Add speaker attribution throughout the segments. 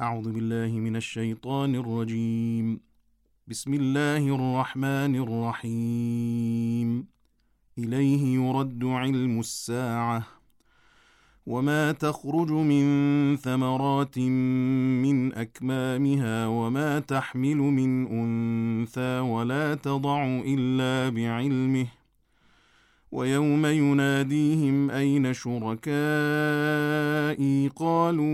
Speaker 1: أعوذ بالله من الشيطان الرجيم. بسم الله الرحمن الرحيم. إليه يرد علم الساعة، وما تخرج من ثمرات من أكمامها وما تحمل من أنثى ولا تضع إلا بعلمه، ويوم يناديهم أين شركائي قالوا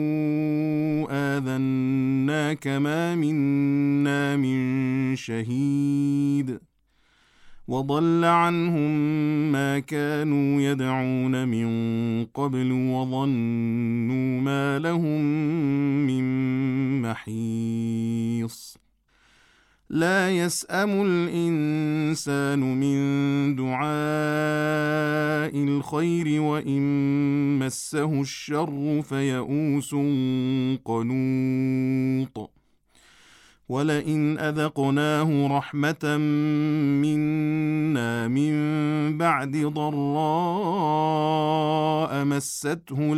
Speaker 1: آذناك ما منا من شهيد، وضل عنهم ما كانوا يدعون من قبل وظنوا ما لهم من محيص. لا يسأم الإنسان من دعاء الخير وإن مسه الشر فيئوس قنوط. ولئن أذقناه رحمة منا من بعد ضراء مسته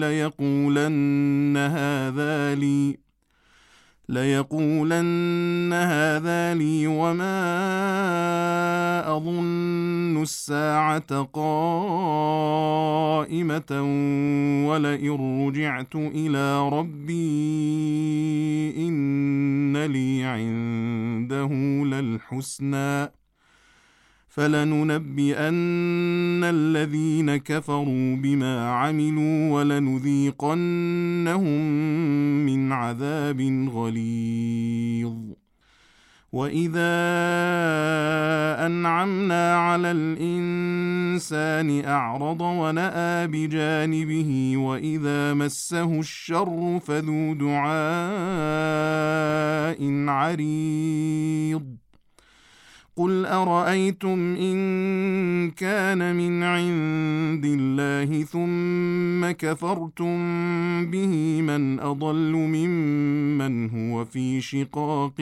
Speaker 1: ليقولن هذا لي وما أظن الساعة قائمة ولئن رجعت إلى ربي إن لي عنده للحسنى فلننبئن الذين كفروا بما عملوا ولنذيقنهم من عذاب غليظ. وإذا أنعمنا على الإنسان أعرض ونأى بجانبه وإذا مسه الشر فذو دعاء عريض. قل أرأيتم إن كان من عند الله ثم كفرتم به من أضل ممن هو في شقاق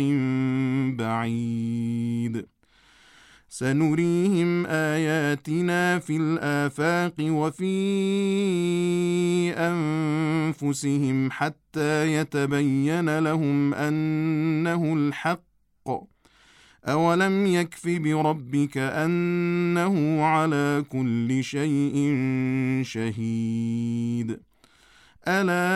Speaker 1: بعيد. سنريهم آياتنا في الآفاق وفي أنفسهم حتى يتبين لهم أنه الحق. أولم يكف بربك أنه على كل شيء شهيد. ألا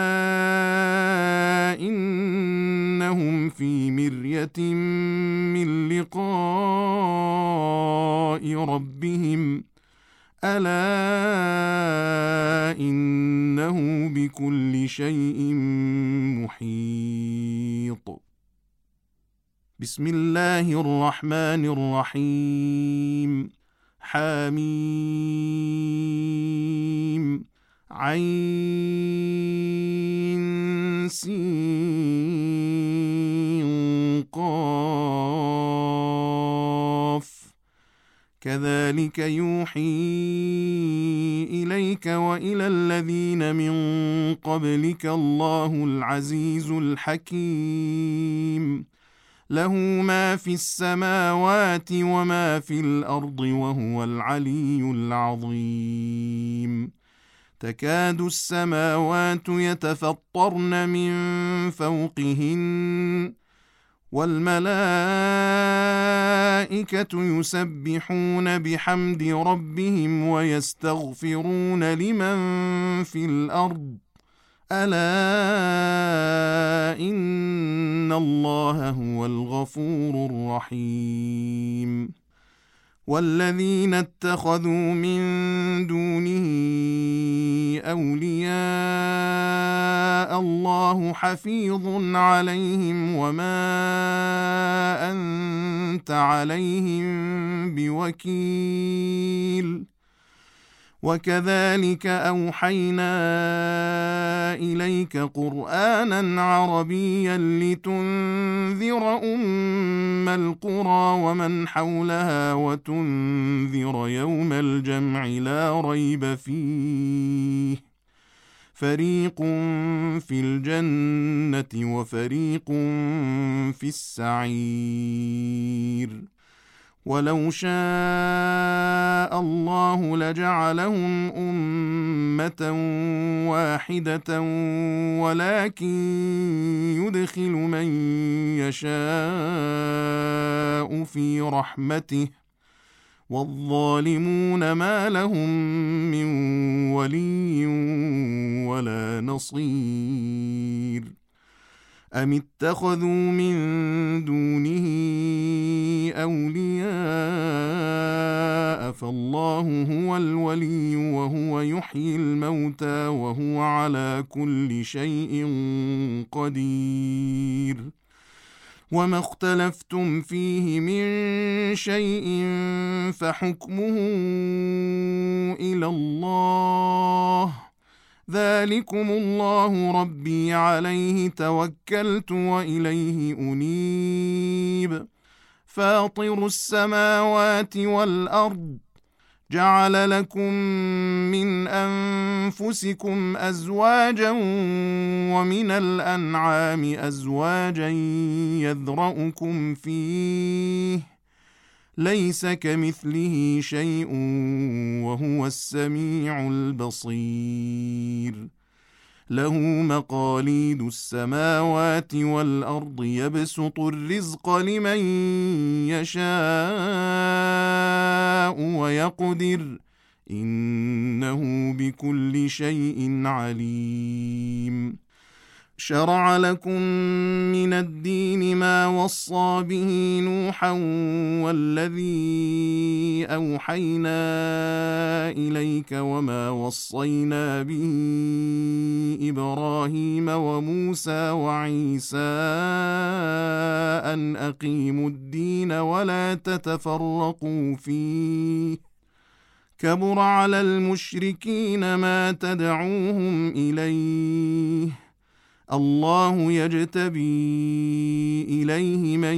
Speaker 1: إنهم في مرية من لقاء ربهم ألا إنه بكل شيء محيط. بسم الله الرحمن الرحيم. حميم عين سين قاف كذلك يوحي إليك وإلى الذين من قبلك الله العزيز الحكيم. له ما في السماوات وما في الأرض وهو العلي العظيم. تكاد السماوات يتفطرن من فوقهن والملائكة يسبحون بحمد ربهم ويستغفرون لمن في الأرض ألا إن الله هو الغفور الرحيم. والذين اتخذوا من دونه أولياء الله حفيظ عليهم وما أنت عليهم بوكيل. وكذلك أوحينا إليك قرآنا عربيا لتنذر أم القرى ومن حولها وتنذر يوم الجمع لا ريب فيه فريق في الجنة وفريق في السعير. ولو شاء الله لجعلهم أمة واحدة ولكن يدخل من يشاء في رحمته والظالمون ما لهم من ولي ولا نصير أم اتخذوا من دونه أولياء فالله هو الولي وهو يحيي الموتى وهو على كل شيء قدير وما اختلفتم فيه من شيء فحكمه إلى الله ذلكم الله ربي عليه توكلت وإليه أنيب فاطر السماوات والأرض جعل لكم من أنفسكم أزواجا ومن الأنعام أزواجا يذرأكم فيه ليس كمثله شيء وهو السميع البصير له مقاليد السماوات والأرض يبسط الرزق لمن يشاء ويقدر إنه بكل شيء عليم شرع لكم من الدين ما وصى به نوحا والذي أوحينا إليك وما وصينا به إبراهيم وموسى وعيسى أن أقيموا الدين ولا تتفرقوا فيه كبر على المشركين ما تدعوهم إليه الله يجتبي إليه من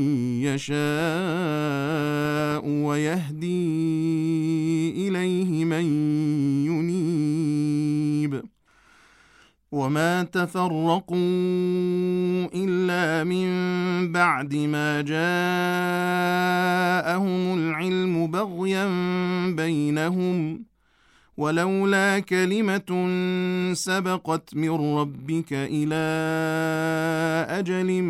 Speaker 1: يشاء ويهدي إليه من ينيب وما تفرقوا إلا من بعد ما جاءهم العلم بغيا بينهم ولولا كلمة سبقت من ربك إلى أجل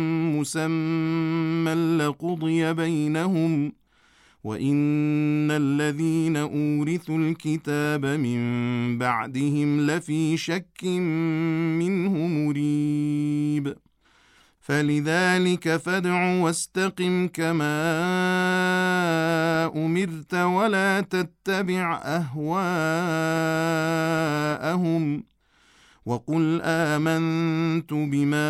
Speaker 1: مسمى لقضي بينهم وإن الذين أورثوا الكتاب من بعدهم لفي شك منه مريب فلذلك فادع واستقم كما أمرت ولا تتبع أهواءهم وقل آمنت بما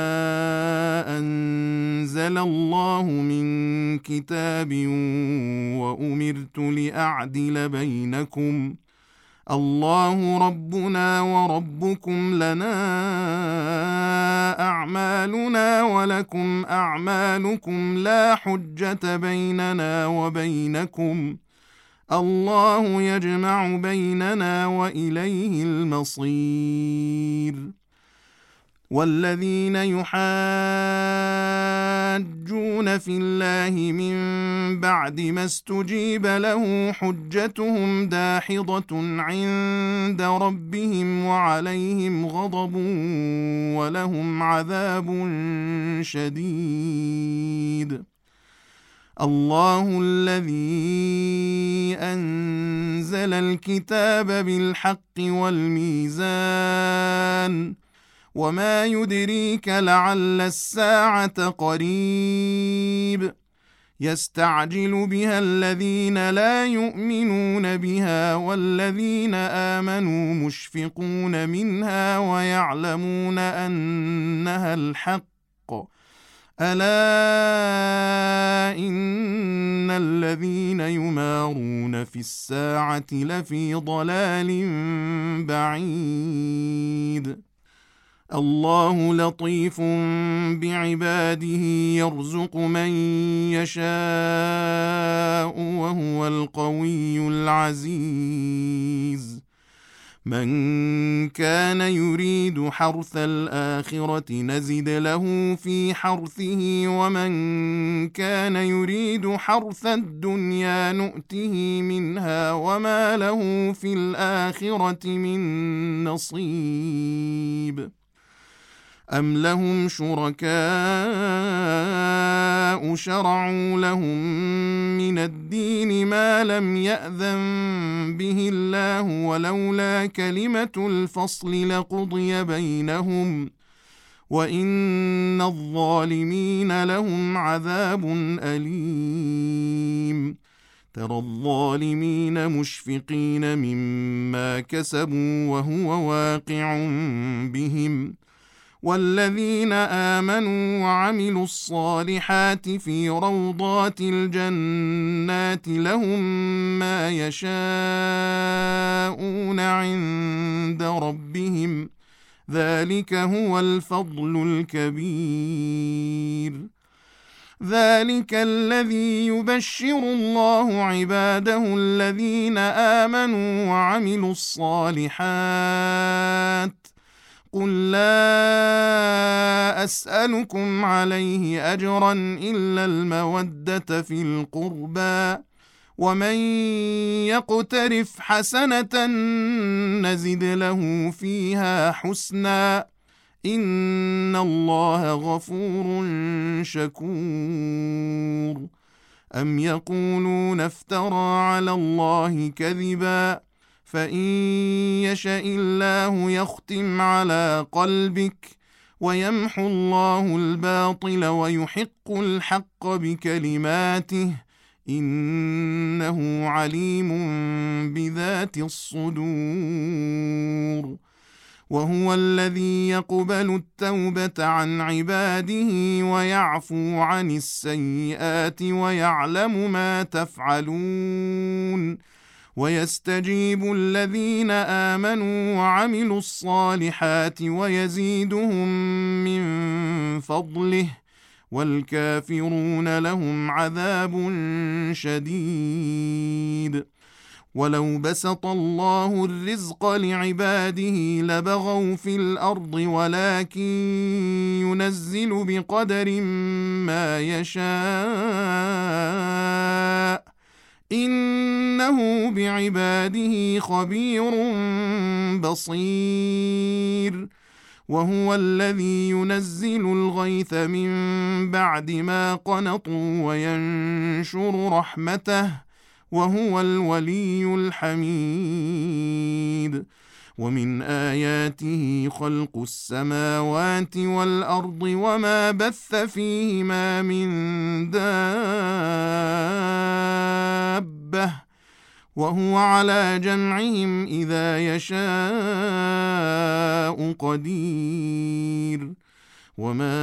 Speaker 1: أنزل الله من كتاب وأمرت لأعدل بينكم الله ربنا وربكم لنا أعمالنا ولكم أعمالكم لا حجة بيننا وبينكم الله يجمع بيننا وإليه المصير والذين يحاجون في الله من بعد ما استجيب له حجتهم داحضة عند ربهم وعليهم غضب ولهم عذاب شديد الله الذي أنزل الكتاب بالحق والميزان وما يدريك لعل الساعة قريب يستعجل بها الذين لا يؤمنون بها والذين آمنوا مشفقون منها ويعلمون أنها الحق ألا إن الذين يمارون في الساعة لفي ضلال بعيد الله لطيف بعباده يرزق من يشاء وهو القوي العزيز من كان يريد حرث الآخرة نزد له في حرثه ومن كان يريد حرث الدنيا نؤته منها وما له في الآخرة من نصيب أم لهم شركاء شرعوا لهم من الدين ما لم يأذن به الله ولولا كلمة الفصل لقضي بينهم وإن الظالمين لهم عذاب أليم ترى الظالمين مشفقين مما كسبوا وهو واقع بهم والذين آمنوا وعملوا الصالحات في روضات الجنات لهم ما يشاءون عند ربهم ذلك هو الفضل الكبير ذلك الذي يبشر الله عباده الذين آمنوا وعملوا الصالحات قل لا أسألكم عليه أجرا إلا المودة في القربى ومن يقترف حسنة نزد له فيها حسنا إن الله غفور شكور أم يقولون افترى على الله كذبا فإن يشأ الله يختم على قلبك ويمحو الله الباطل ويحق الحق بكلماته إنه عليم بذات الصدور وهو الذي يقبل التوبة عن عباده ويعفو عن السيئات ويعلم ما تفعلون ويستجيب الذين آمنوا وعملوا الصالحات ويزيدهم من فضله والكافرون لهم عذاب شديد ولو بسط الله الرزق لعباده لبغوا في الأرض ولكن ينزل بقدر ما يشاء إنه بعباده خبير بصير وهو الذي ينزل الغيث من بعد ما قنطوا وينشر رحمته وهو الولي الحميد ومن آياته خلق السماوات والأرض وما بث فيهما من دابة وهو على جمعهم إذا يشاء قدير وما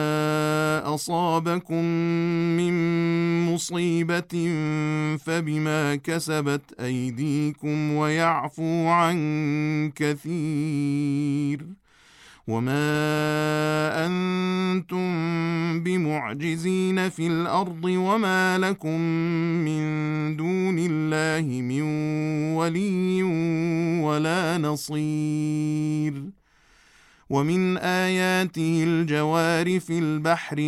Speaker 1: أصابكم من مصيبة فبما كسبت أيديكم ويعفو عن كثير وما أنتم بمعجزين في الأرض وما لكم من دون الله من ولي ولا نصير ومن آياته الجوار في البحر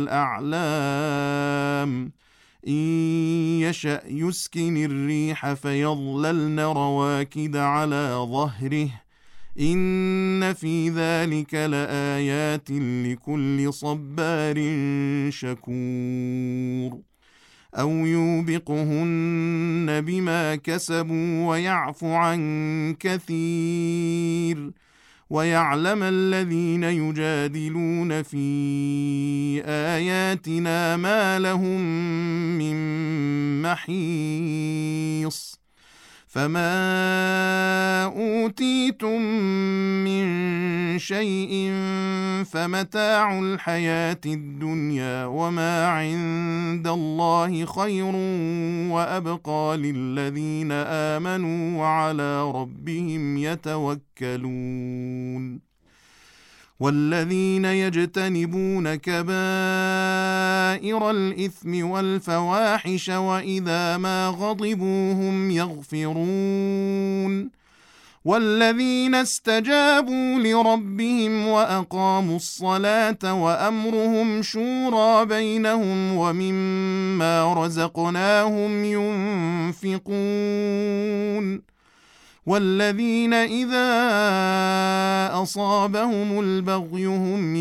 Speaker 1: كالأعلام إن يشأ يسكن الريح فيظللن رواكد على ظهره إن في ذلك لآيات لكل صبار شكور أو يوبقهن بما كسبوا ويعفو عن كثير ويعلم الذين يجادلون في آياتنا ما لهم من محيص فما أوتيتم من شيء فمتاع الحياة الدنيا وما عند الله خير وأبقى للذين آمنوا وعلى ربهم يتوكلون والذين يجتنبون كبائر الإثم والفواحش وإذا ما غضبوا هم يغفرون والذين استجابوا لربهم وأقاموا الصلاة وأمرهم شورى بينهم ومما رزقناهم ينفقون والذين إذا أصابهم البغي هم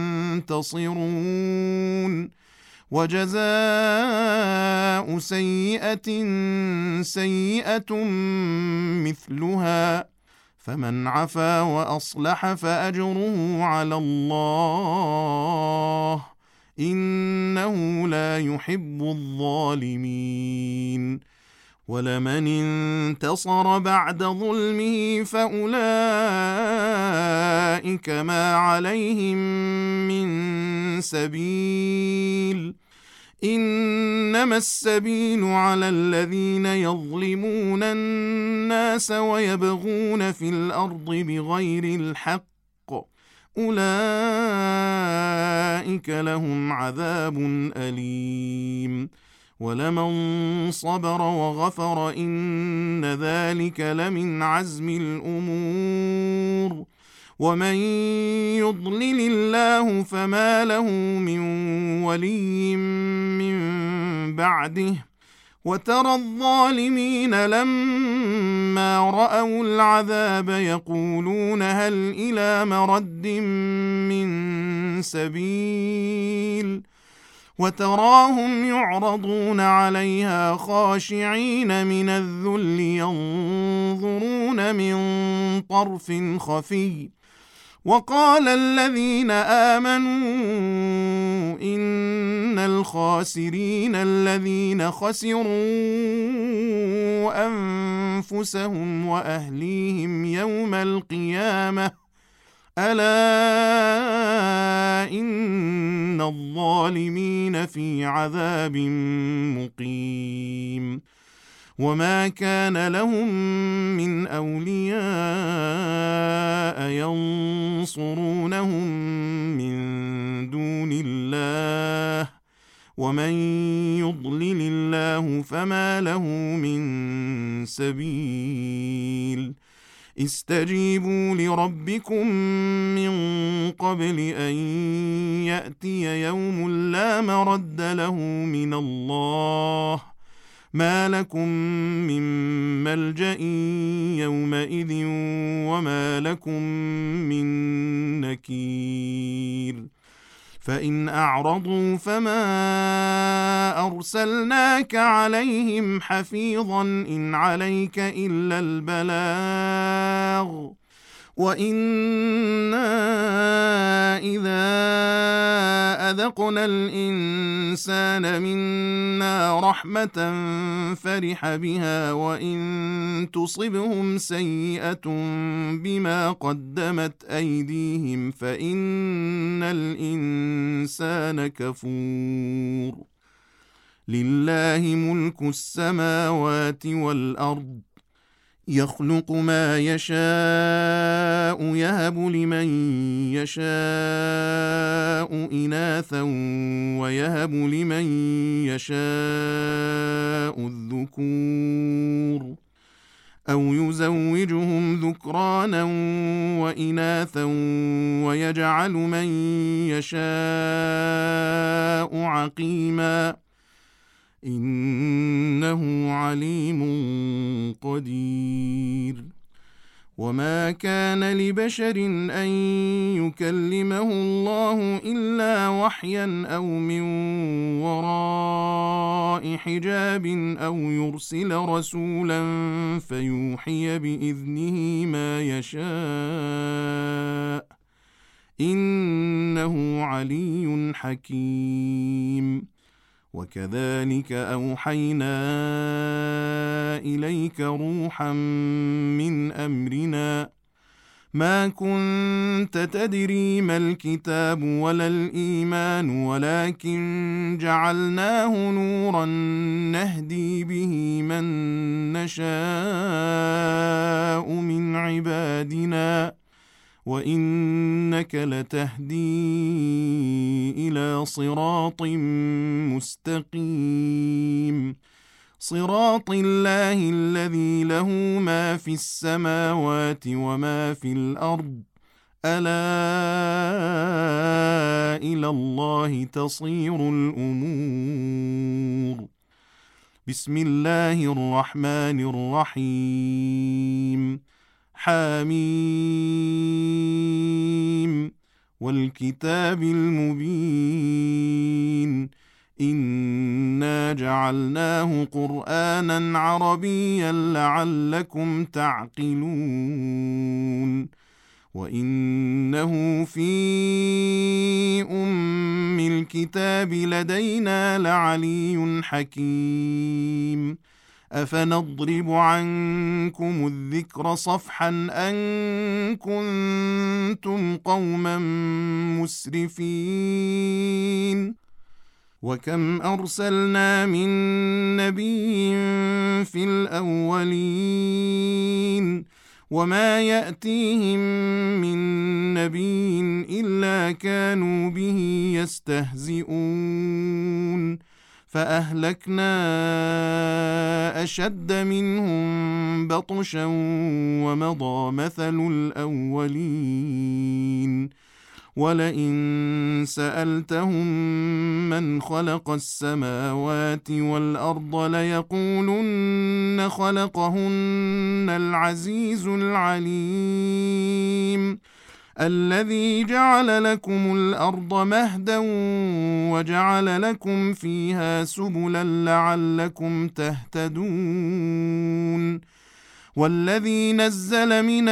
Speaker 1: ينتصرون وجزاء سيئة سيئة مثلها فمن عفا وأصلح فأجره على الله إنه لا يحب الظالمين ولمن انتصر بعد ظلمه فأولئك ما عليهم من سبيل إنما السبيل على الذين يظلمون الناس ويبغون في الأرض بغير الحق أولئك لهم عذاب أليم ولمن صبر وغفر إن ذلك لمن عزم الأمور ومن يضلل الله فما له من ولي من بعده وترى الظالمين لما رأوا العذاب يقولون هل إلى مرد من سبيل وتراهم يعرضون عليها خاشعين من الذل ينظرون من طرف خفي وقال الذين آمنوا إن الخاسرين الذين خسروا أنفسهم وأهليهم يوم القيامة ألا إن الظالمين في عذاب مقيم وما كان لهم من أولياء ينصرونهم من دون الله ومن يضلل الله فما له من سبيل استجيبوا لربكم من قبل أن يأتي يوم لا مرد له من الله ما لكم من ملجأ يومئذ وما لكم من نكير فإن أعرضوا فما أرسلناك عليهم حفيظا إن عليك إلا البلاغ وإنا إذا أذقنا الإنسان منا رحمة فرح بها وإن تصبهم سيئة بما قدمت أيديهم فإن الإنسان كفور لله ملك السماوات والأرض يخلق ما يشاء يهب لمن يشاء إناثا ويهب لمن يشاء الذكور أو يزوجهم ذكرانا وإناثا ويجعل من يشاء عقيما إنه عليم قدير وما كان لبشر أن يكلمه الله إلا وحيا أو من وراء حجاب أو يرسل رسولا فيوحي بإذنه ما يشاء إنه علي حكيم وكذلك أوحينا إليك روحا من أمرنا ما كنت تدري ما الكتاب ولا الإيمان ولكن جعلناه نورا نهدي به من نشاء من عبادنا وإنك لتهدي إلى صراط مستقيم صراط الله الذي له ما في السماوات وما في الأرض ألا إلى الله تصير الأمور. بسم الله الرحمن الرحيم. حميم والكتاب المبين إنا جعلناه قرآنا عربيا لعلكم تعقلون وإنه في أم الكتاب لدينا لعلي حكيم أفنضرب عنكم الذكر صفحا أن كنتم قوما مسرفين وكم أرسلنا من نبي في الأولين وما يأتيهم من نبي إلا كانوا به يستهزئون فأهلكنا أشد منهم بطشا ومضى مثل الأولين ولئن سألتهم من خلق السماوات والأرض ليقولن خلقهن العزيز العليم الذي جعل لكم الأرض مهدا وجعل لكم فيها سبلا لعلكم تهتدون والذي نزل من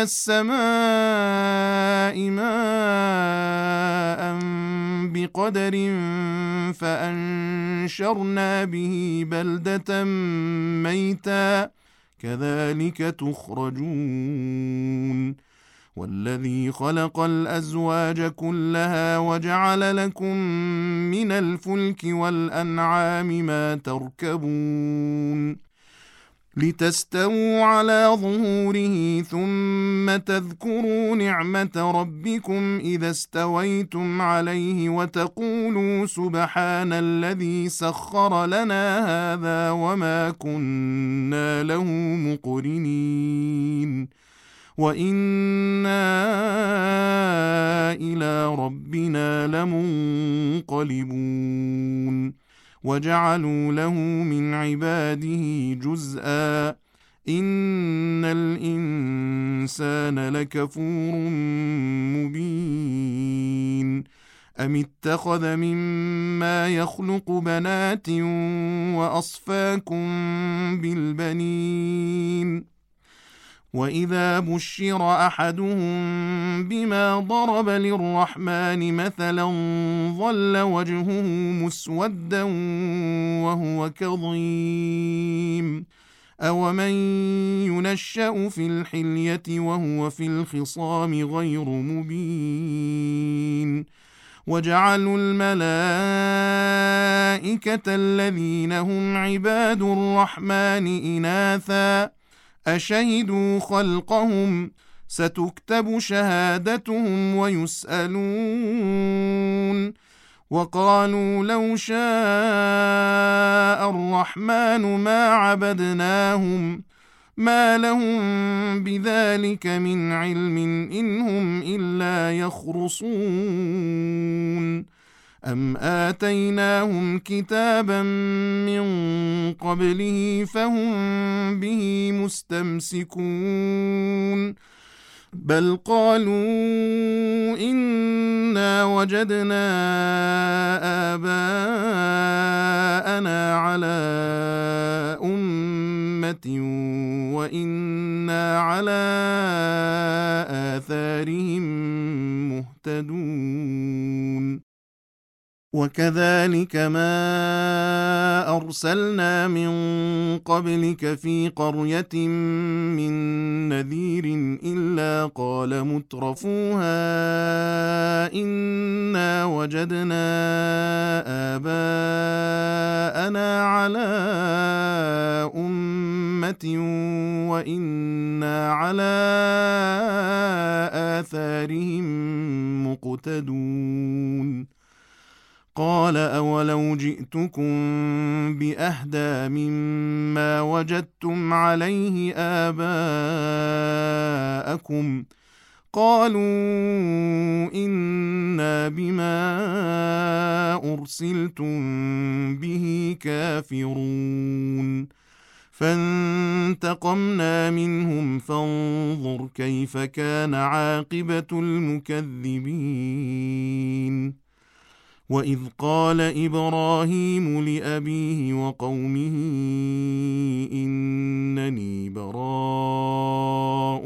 Speaker 1: السماء ماء بقدر فأنشرنا به بلدة ميتا كذلك تخرجون والذي خلق الأزواج كلها وجعل لكم من الفلك والأنعام ما تركبون لتستووا على ظهوره ثم تذكروا نعمة ربكم إذا استويتم عليه وتقولوا سبحان الذي سخر لنا هذا وما كنا له مقرنين وإنا إلى ربنا لمنقلبون وجعلوا له من عباده جزءا إن الإنسان لكفور مبين أم اتخذ مما يخلق بنات وأصفاكم بالبنين وإذا بشر أحدهم بما ضرب للرحمن مثلا ظل وجهه مسودا وهو كظيم أومن ينشأ في الحلية وهو في الخصام غير مبين وجعلوا الملائكة الذين هم عباد الرحمن إناثا أشهدوا خلقهم ستكتب شهادتهم ويسألون وقالوا لو شاء الرحمن ما عبدناهم ما لهم بذلك من علم إن هم إلا يخرصون أم آتيناهم كتابا من قبله فهم به مستمسكون بل قالوا إنا وجدنا آباءنا على أمة وإنا على آثارهم مهتدون وكذلك ما أرسلنا من قبلك في قرية من نذير إلا قال مترفوها إنا وجدنا آباءنا على أمة وإنا على آثارهم مقتدون قال أولو جئتكم بأهدى مما وجدتم عليه آباءكم قالوا إنا بما أرسلتم به كافرون فانتقمنا منهم فانظر كيف كان عاقبة المكذبين وإذ قال إبراهيم لأبيه وقومه إنني براء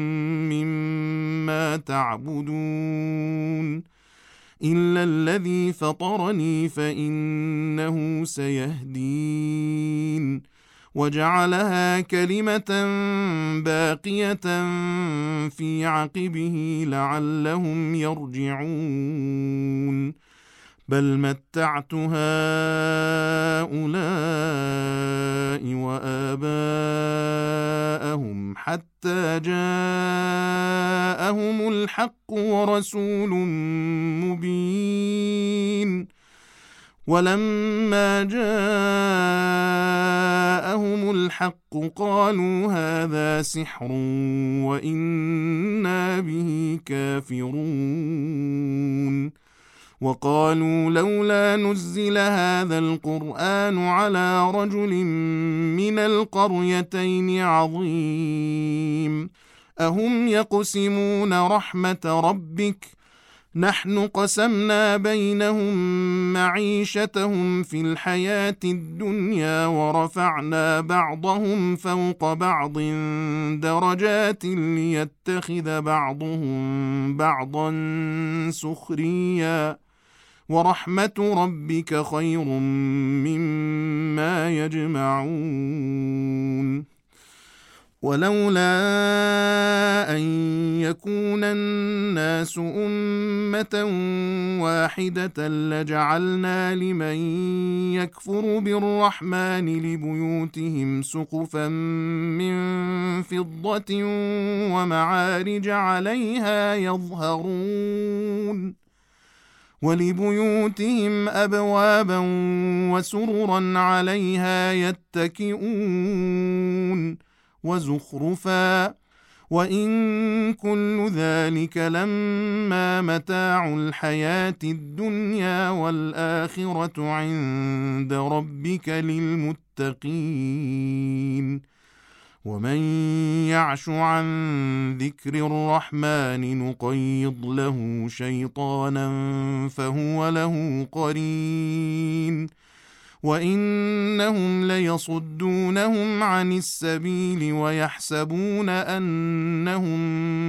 Speaker 1: مما تعبدون إلا الذي فطرني فإنه سيهدين وجعلها كلمة باقية في عقبه لعلهم يرجعون بل متعت هؤلاء وآباءهم حتى جاءهم الحق ورسول مبين ولما جاءهم الحق قالوا هذا سحر وإنا به كافرون وقالوا لولا نزل هذا القرآن على رجل من القريتين عظيم أهم يقسمون رحمة ربك نحن قسمنا بينهم معيشتهم في الحياة الدنيا ورفعنا بعضهم فوق بعض درجات ليتخذ بعضهم بعضا سخريا ورحمة ربك خير مما يجمعون ولولا أن يكون الناس أمة واحدة لجعلنا لمن يكفر بالرحمن لبيوتهم سقفا من فضة ومعارج عليها يظهرون ولبيوتهم أبوابا وسررا عليها يتكئون وزخرفا وإن كل ذلك لما متاع الحياة الدنيا والآخرة عند ربك للمتقين ومن يعش عن ذكر الرحمن نقيض له شيطانا فهو له قرين وإنهم ليصدونهم عن السبيل ويحسبون أنهم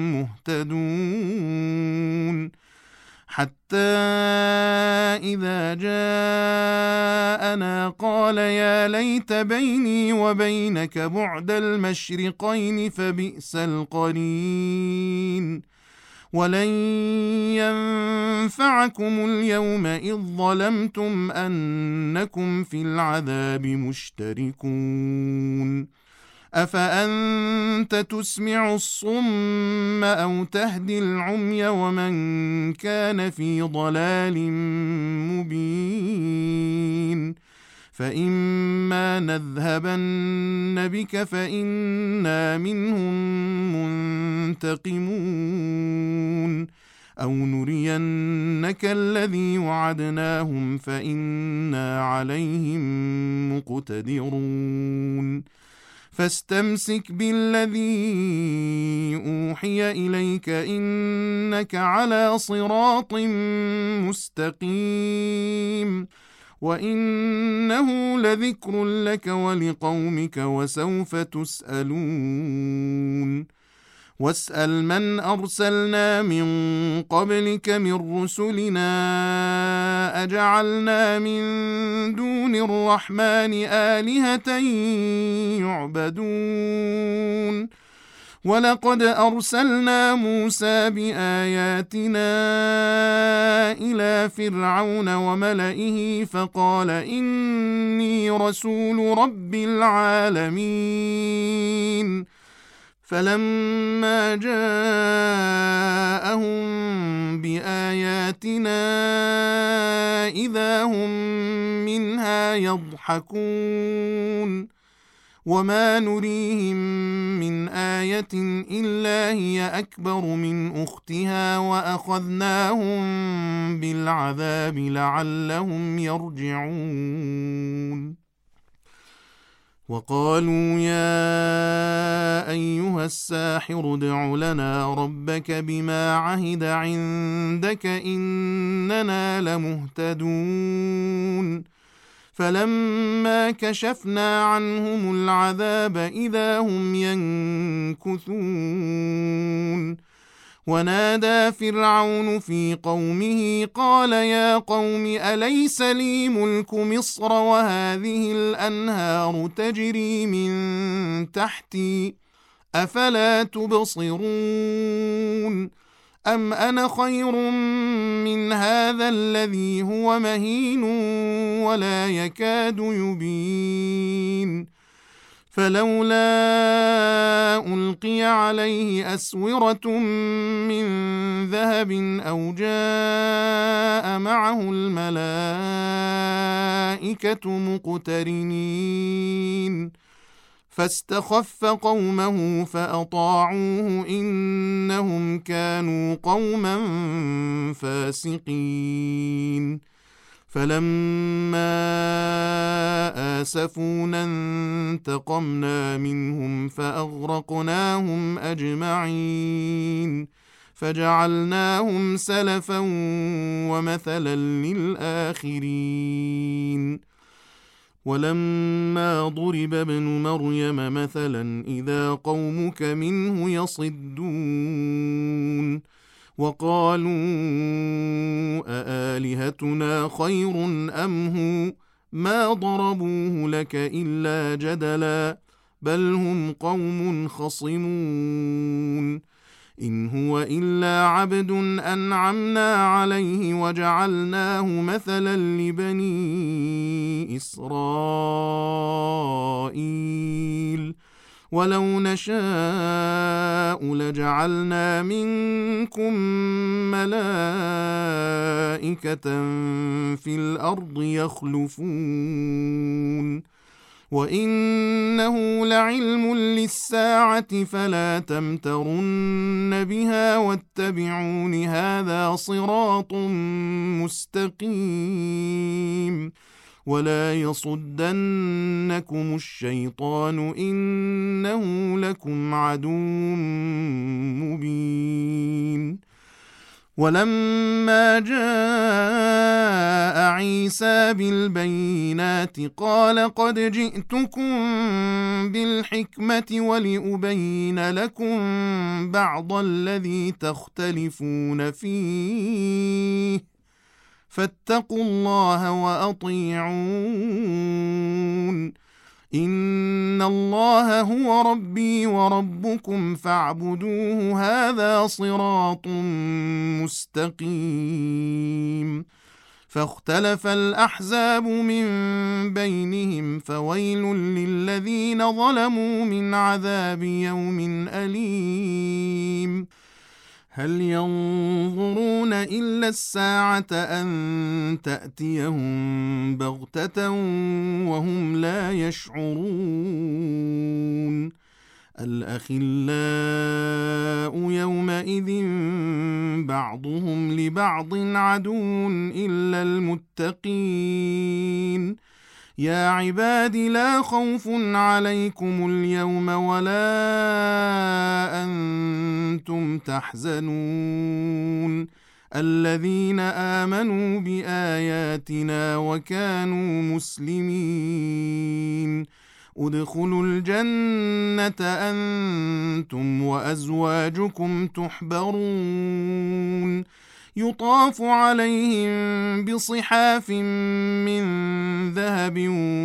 Speaker 1: مهتدون حتى إذا جاءنا قال يا ليت بيني وبينك بعد المشرقين فبئس القرين ولن ينفعكم اليوم إذ ظلمتم أنكم في العذاب مشتركون أفأنت تسمع الصم أو تهدي العمي ومن كان في ضلال مبين فإما نذهبن بك فإنا منهم منتقمون أو نرينك الذي وعدناهم فإنا عليهم مقتدرون فاستمسك بالذي أوحي إليك إنك على صراط مستقيم وإنه لذكر لك ولقومك وسوف تسألون واسأل من أرسلنا من قبلك من رسلنا أجعلنا من دون الرحمن آلهة يعبدون ولقد أرسلنا موسى بآياتنا إلى فرعون وملئه فقال إني رسول رب العالمين فلما جاءهم بآياتنا إذا هم منها يضحكون وما نريهم من آية إلا هي أكبر من أختها وأخذناهم بالعذاب لعلهم يرجعون وقالوا يا أيها الساحر ادع لنا ربك بما عهد عندك إننا لمهتدون فلما كشفنا عنهم العذاب إذا هم ينكثون ونادى فرعون في قومه قال يا قوم أليس لي ملك مصر وهذه الأنهار تجري من تحتي أفلا تبصرون أم أنا خير من هذا الذي هو مهين ولا يكاد يبين فلولا ألقي عليه أسورة من ذهب أو جاء معه الملائكة مقترنين فاستخف قومه فأطاعوه إنهم كانوا قوما فاسقين فلما آسفونا انتقمنا منهم فأغرقناهم أجمعين فجعلناهم سلفا ومثلا للآخرين ولما ضرب ابن مريم مثلا إذا قومك منه يصدون وقالوا أآلهتنا خير أم هو ما ضربوه لك إلا جدلا بل هم قوم خصمون إن هو إلا عبد أنعمنا عليه وجعلناه مثلا لبني إسرائيل ولو نشاء لجعلنا منكم ملائكة في الأرض يخلفون وإنه لعلم للساعة فلا تمترن بها واتبعون هذا صراط مستقيم ولا يصدنكم الشيطان إنه لكم عدو مبين ولما جاء عيسى بالبينات قال قد جئتكم بالحكمة ولأبين لكم بعض الذي تختلفون فيه فاتقوا الله وأطيعون إن الله هو ربي وربكم فاعبدوه هذا صراط مستقيم فاختلف الأحزاب من بينهم فويل للذين ظلموا من عذاب يوم أليم هل ينظرون إلا الساعة أن تأتيهم بغتة وهم لا يشعرون الأخلاء يومئذ بعضهم لبعض عدو إلا المتقين يا عباد لا خوف عليكم اليوم ولا أنتم تحزنون الذين آمنوا بآياتنا وكانوا مسلمين ادخلوا الجنة أنتم وأزواجكم تحبرون يطاف عليهم بصحاف من ذهب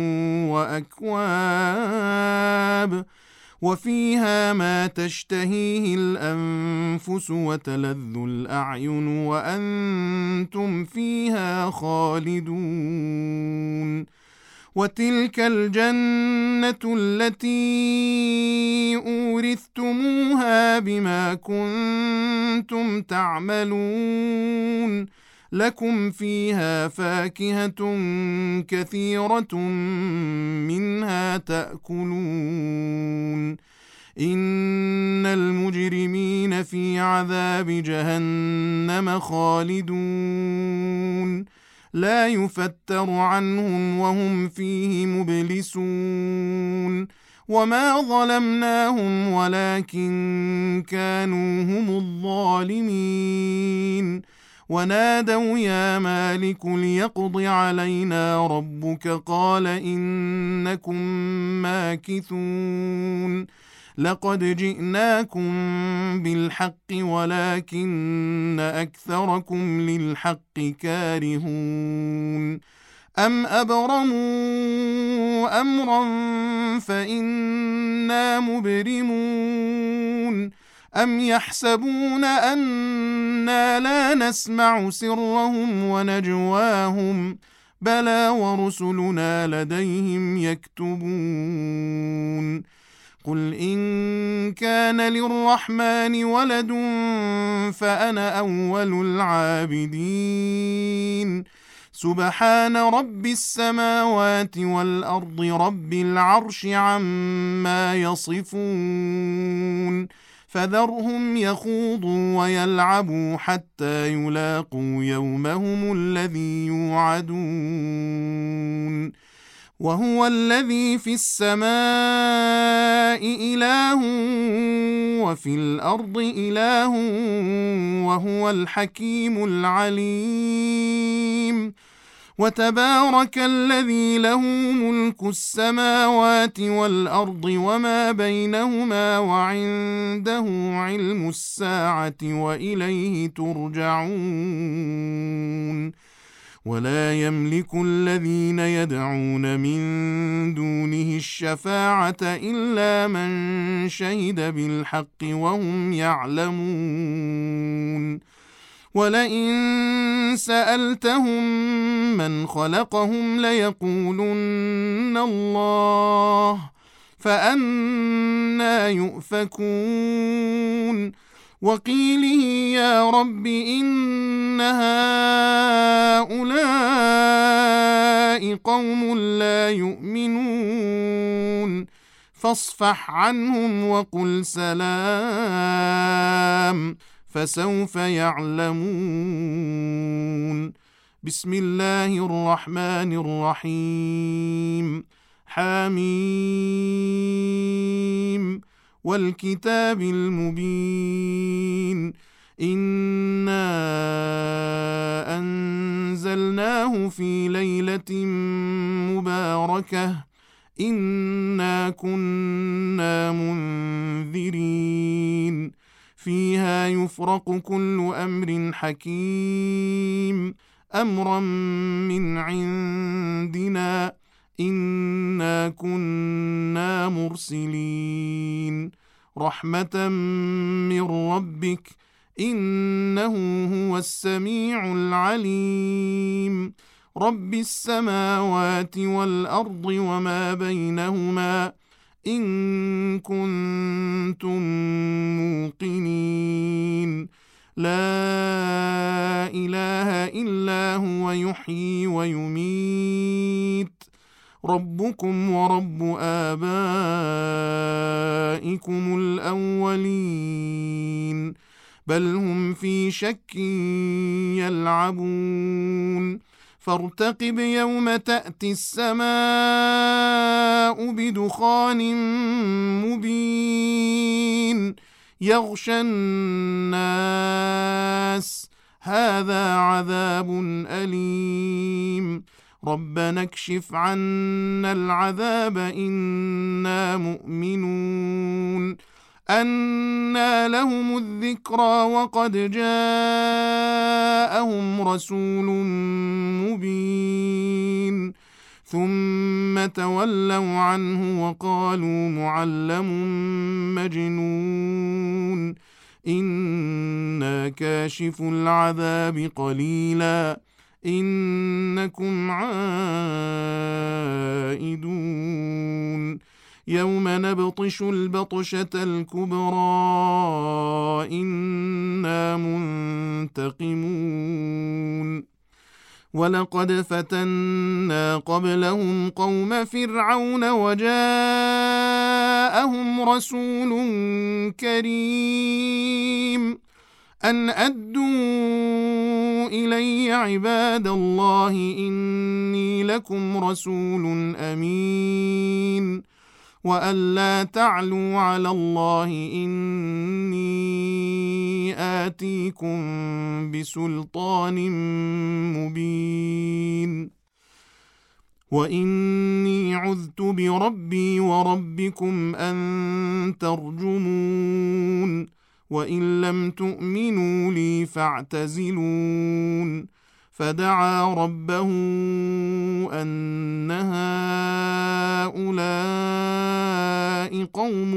Speaker 1: وأكواب وفيها ما تشتهيه الأنفس وتلذ الأعين وأنتم فيها خالدون وتلك الجنة التي أورثتموها بما كنتم تعملون لكم فيها فاكهة كثيرة منها تأكلون إن المجرمين في عذاب جهنم خالدون لا يفتر عنهم وهم فيه مبلسون وما ظلمناهم ولكن كانوا هم الظالمين ونادوا يا مالك ليقض علينا ربك قال إنكم ماكثون لقد جئناكم بالحق ولكن أكثركم للحق كارهون أم أبرموا أمرا فإنا مبرمون أم يحسبون أنا لا نسمع سرهم ونجواهم بلى ورسلنا لديهم يكتبون قل إن كان للرحمن ولد فأنا أول العابدين سبحان رب السماوات والأرض رب العرش عما يصفون فذرهم يخوضوا ويلعبوا حتى يلاقوا يومهم الذي يوعدون وهو الذي في السماء إله وفي الأرض إله وهو الحكيم العليم وتبارك الذي له ملك السماوات والأرض وما بينهما وعنده علم الساعة وإليه ترجعون ولا يملك الذين يدعون من دونه الشفاعة إلا من شهد بالحق وهم يعلمون ولئن سألتهم من خلقهم ليقولن الله فأنى يؤفكون وقيله يا رب إن هؤلاء قوم لا يؤمنون فاصفح عنهم وقل سلام فسوف يعلمون بسم الله الرحمن الرحيم حميم والكتاب المبين إنا أنزلناه في ليلة مباركة إنا كنا منذرين فيها يفرق كل أمر حكيم أمرا من عندنا إنا كنا مرسلين رحمة من ربك إنه هو السميع العليم رب السماوات والأرض وما بينهما إن كنتم موقنين لا إله إلا هو يحيي ويميت ربكم ورب آبائكم الأولين بل هم في شك يلعبون فارتقب يوم تأتي السماء بدخان مبين يغشى الناس هذا عذاب أليم ربنا اكشف عنا العذاب إنا مؤمنون أنى لهم الذكرى وقد جاءهم رسول مبين ثم تولوا عنه وقالوا معلم مجنون إنا كاشف العذاب قليلا إنكم عائدون يوم نبطش البطشة الكبرى إنا منتقمون ولقد فتنا قبلهم قوم فرعون وجاءهم رسول كريم أن أدوا إلي عباد الله إني لكم رسول أمين وأن لا تعلوا على الله إني آتيكم بسلطان مبين وإني عذت بربي وربكم أن ترجمون وإن لم تؤمنوا لي فاعتزلون فدعا ربه أن هؤلاء قوم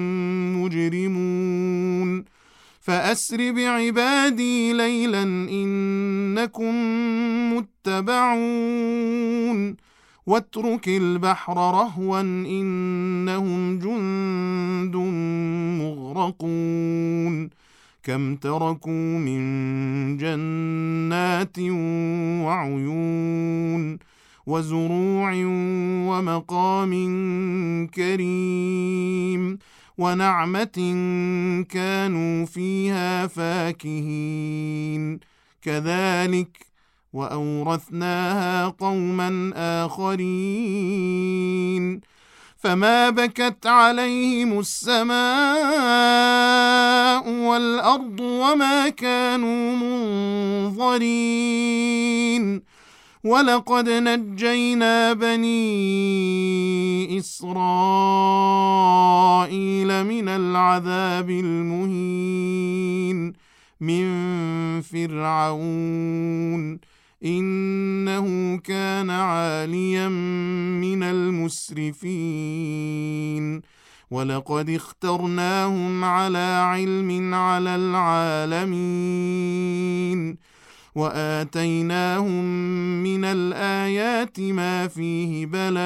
Speaker 1: مجرمون فأسر بعبادي ليلا إنكم متبعون واترك البحر رهوا إنهم جند مغرقون كم تركوا من جنات وعيون وزروع ومقام كريم ونعمة كانوا فيها فاكهين كذلك وأورثناها قوما آخرين فما بكت عليهم السماء والأرض وما كانوا منظرين ولقد نجينا بني إسرائيل من العذاب المهين من فرعون إنه كان عاليا من المسرفين ولقد اخترناهم على علم على العالمين وآتيناهم من الآيات ما فيه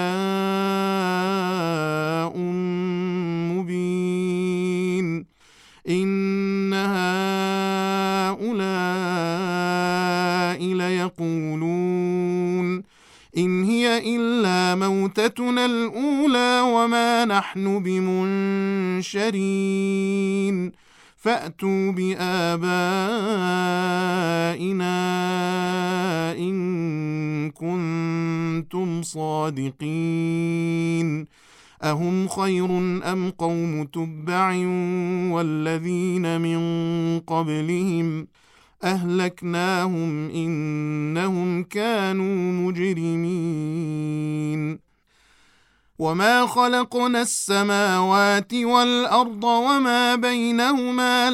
Speaker 1: بلاء مبين إن هؤلاء ليقولون إن هي إلا موتتنا الأولى وما نحن بمنشرين فأتوا بآبائنا إن كنتم صادقين أهم خير أم قوم تبع والذين من قبلهم أهلكناهم إنهم كانوا مجرمين وما خلقنا السماوات والأرض وما بينهما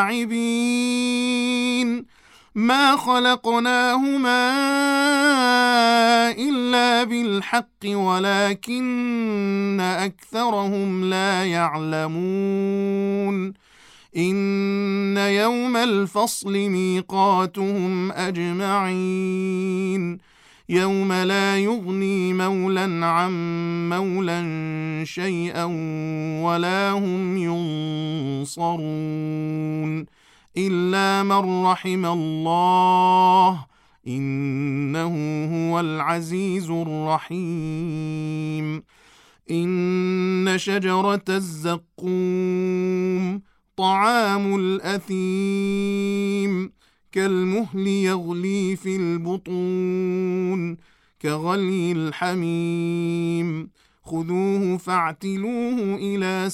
Speaker 1: لاعبين ما خلقناهما إلا بالحق ولكن أكثرهم لا يعلمون إن يوم الفصل ميقاتهم أجمعين يوم لا يغني مولا عن مولا شيئا ولا هم ينصرون إلا من رحم الله إنه هو العزيز الرحيم إن شجرة الزقوم طعام الأثيم كالمهل يغلي في البطون كغلي الحميم خذوه فاعتلوه إلى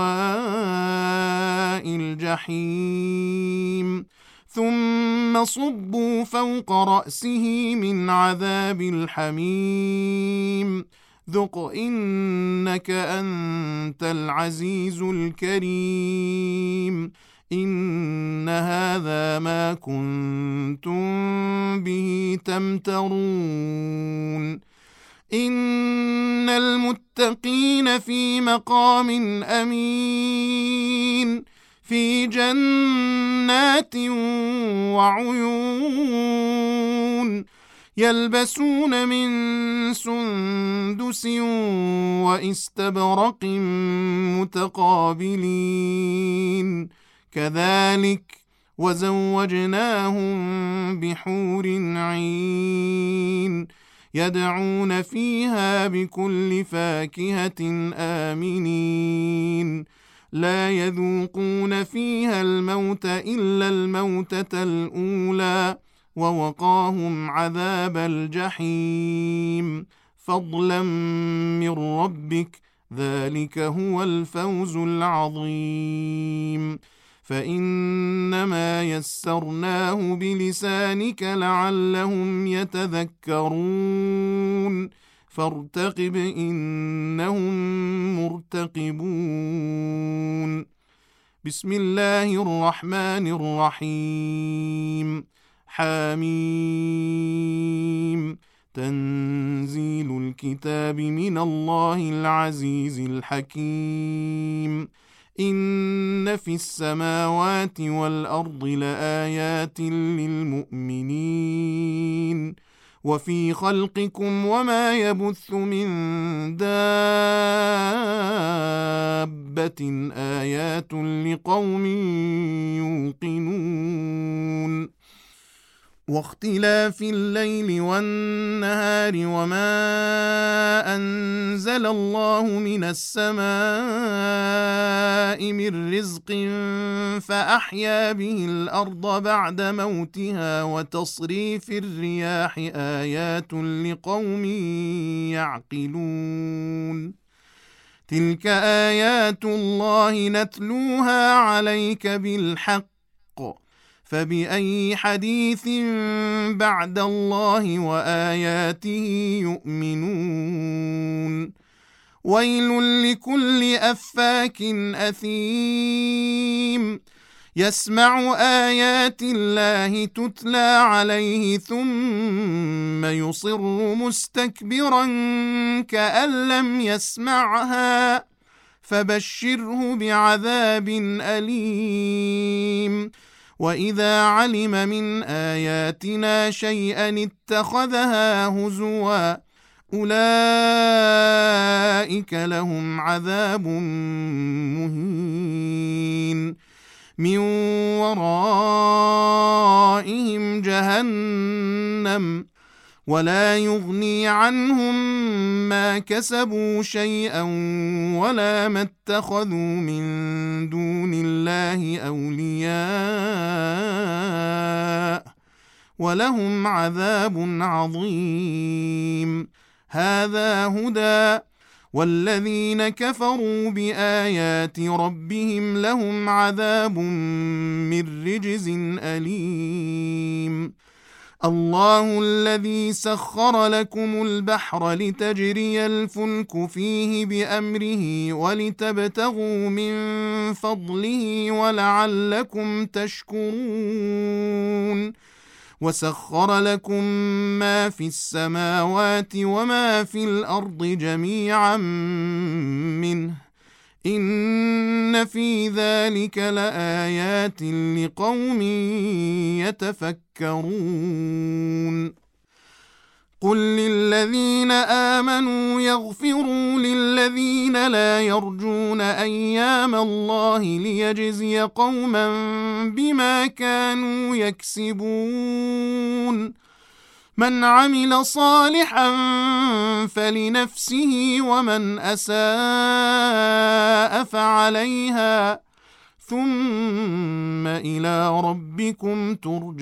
Speaker 1: سواء الجحيم ثم صبوا فوق رأسه من عذاب الحميم ذق إنك أنت العزيز الكريم إن هذا ما كنتم به تمترون إن المتقين في مقام أمين في جنات وعيون يلبسون من سندس وإستبرق متقابلين كذلك وزوجناهم بحور عين يدعون فيها بكل فاكهة آمنين لا يذوقون فيها الموت إلا الموتة الأولى ووقاهم عذاب الجحيم فضلا من ربك ذلك هو الفوز العظيم فإنما يسرناه بلسانك لعلهم يتذكرون فارتقب إنهم مرتقبون بسم الله الرحمن الرحيم حميم تنزيل الكتاب من الله العزيز الحكيم إن في السماوات والأرض لآيات للمؤمنين وفي خلقكم وما يبث من دابة آيات لقوم يوقنون واختلاف الليل والنهار وما أنزل الله من السماء من رزق فأحيا به الأرض بعد موتها وتصريف الرياح آيات لقوم يعقلون تلك آيات الله نتلوها عليك بالحق فبأي حديث بعد الله وآياته يؤمنون ويل لكل أفاك أثيم يسمع آيات الله تتلى عليه ثم يصر مستكبرا كأن لم يسمعها فبشره بعذاب أليم وإذا علم من آياتنا شيئا اتخذها هزوا أولئك لهم عذاب مهين من ورائهم جهنم ولا يغني عنهم ما كسبوا شيئا ولا ما اتخذوا من دون الله أولياء ولهم عذاب عظيم هذا هدى والذين كفروا بآيات ربهم لهم عذاب من رجز أليم الله الذي سخر لكم البحر لتجري الفلك فيه بأمره ولتبتغوا من فضله ولعلكم تشكرون وسخر لكم ما في السماوات وما في الأرض جميعا منه إن في ذلك لآيات لقوم يتفكرون قل للذين آمنوا يغفروا للذين لا يرجون أيام الله ليجزي قوما بما كانوا يكسبون من عمل صالحا فلنفسه ومن أساء فعليها ثم إلى ربكم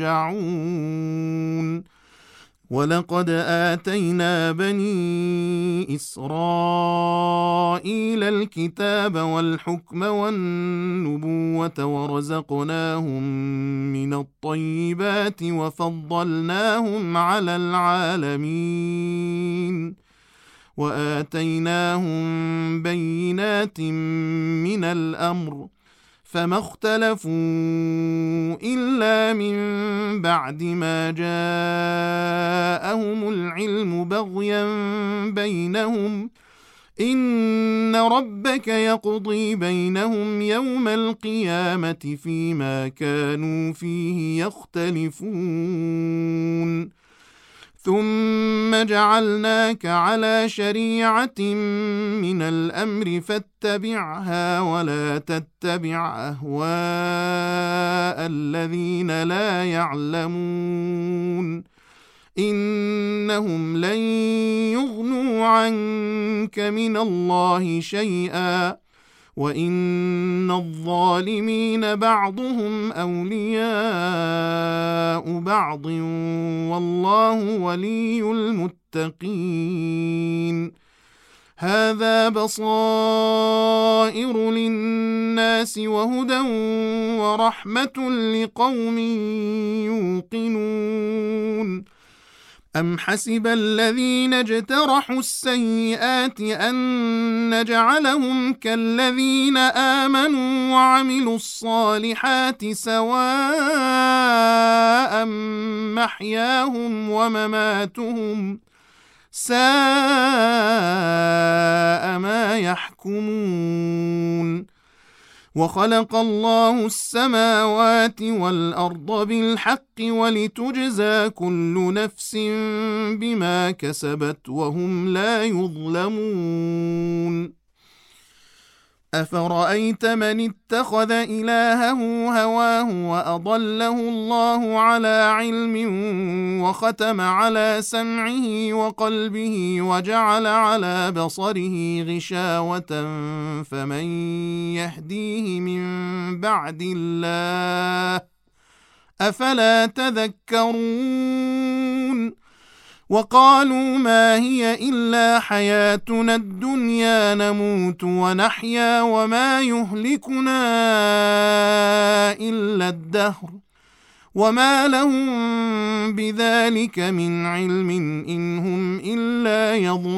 Speaker 1: ترجعون ولقد آتينا بني إسرائيل الكتاب والحكم والنبوة ورزقناهم من الطيبات وفضلناهم على العالمين وآتيناهم بينات من الأمر فما اختلفوا إلا من بعد ما جاءهم العلم بغيا بينهم إن ربك يقضي بينهم يوم القيامة فيما كانوا فيه يختلفون ثم جعلناك على شريعة من الأمر فاتبعها ولا تتبع أهواء الذين لا يعلمون إنهم لن يغنوا عنك من الله شيئا وإن الظالمين بعضهم أولياء بعض والله ولي المتقين هذا بصائر للناس وهدى ورحمة لقوم يوقنون أم حسب الذين اجترحوا السيئات أن نجعلهم كالذين آمنوا وعملوا الصالحات سواء محياهم ومماتهم ساء ما يحكمون وخلق الله السماوات والأرض بالحق ولتجزى كل نفس بما كسبت وهم لا يظلمون أفرأيت من اتخذ إلهه هواه وأضله الله على علم وختم على سمعه وقلبه وجعل على بصره غشاوة فمن يهديه من بعد الله أفلا تذكرون وقالوا ما هي إلا حياتنا الدنيا نموت ونحيا وما يهلكنا إلا الدهر وما لهم بذلك من علم إن هم إلا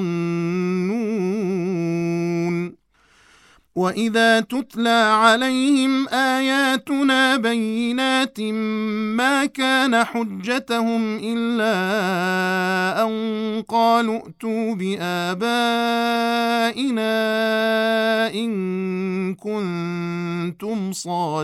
Speaker 1: يظنون وإذا تتلى عليهم آياتنا بينات ما كان حجتهم إلا أن قالوا ائتوا بآبائنا إن كنتم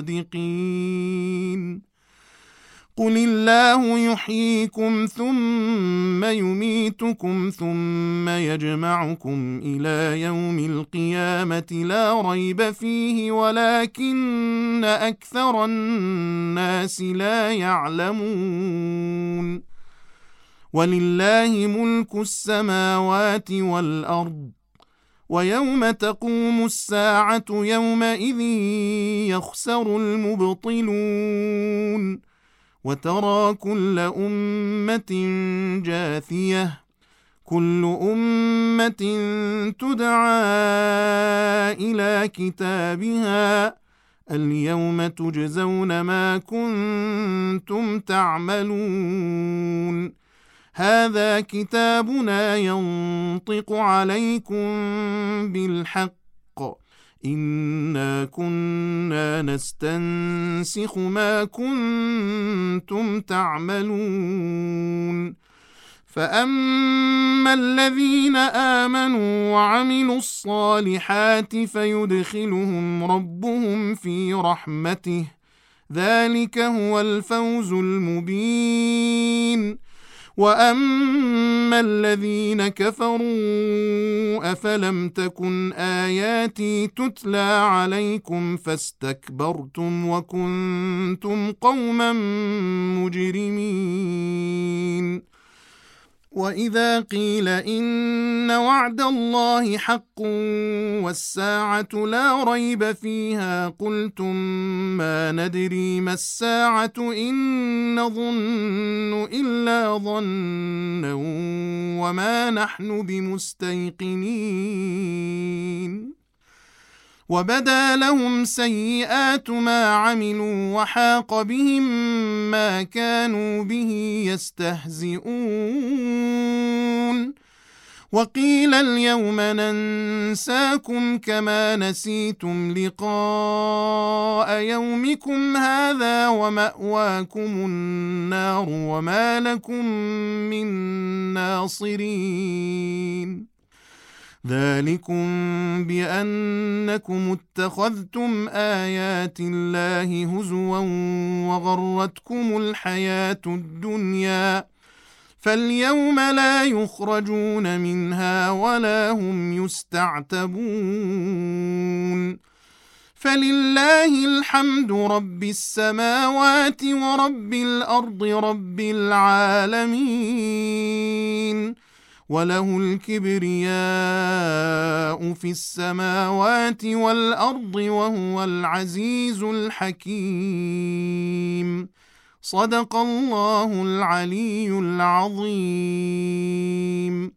Speaker 1: صادقين قل الله يحييكم ثم يميتكم ثم يجمعكم إلى يوم القيامة لا ريب فيه ولكن أكثر الناس لا يعلمون ولله ملك السماوات والأرض ويوم تقوم الساعة يومئذ يخسر المبطلون وترى كل أمة جاثية كل أمة تدعى إلى كتابها اليوم تجزون ما كنتم تعملون هذا كتابنا ينطق عليكم بالحق إنا كنا نستنسخ ما كنتم تعملون فأما الذين آمنوا وعملوا الصالحات فيدخلهم ربهم في رحمته ذلك هو الفوز المبين وأما الذين كفروا أفلم تكن آياتي تتلى عليكم فاستكبرتم وكنتم قوما مجرمين وإذا قيل إن وعد الله حق والساعة لا ريب فيها قلتم ما ندري ما الساعة إن نظن إلا ظنا وما نحن بمستيقنين وبدا لهم سيئات ما عملوا وحاق بهم ما كانوا به يستهزئون وقيل اليوم ننساكم كما نسيتم لقاء يومكم هذا ومأواكم النار وما لكم من ناصرين ذلكم بأنكم اتخذتم آيات الله هزوا وغرتكم الحياة الدنيا فاليوم لا يخرجون منها ولا هم يستعتبون فلله الحمد رب السماوات ورب الأرض رب العالمين وله الكبرياء في السماوات والأرض وهو العزيز الحكيم صدق الله العلي العظيم.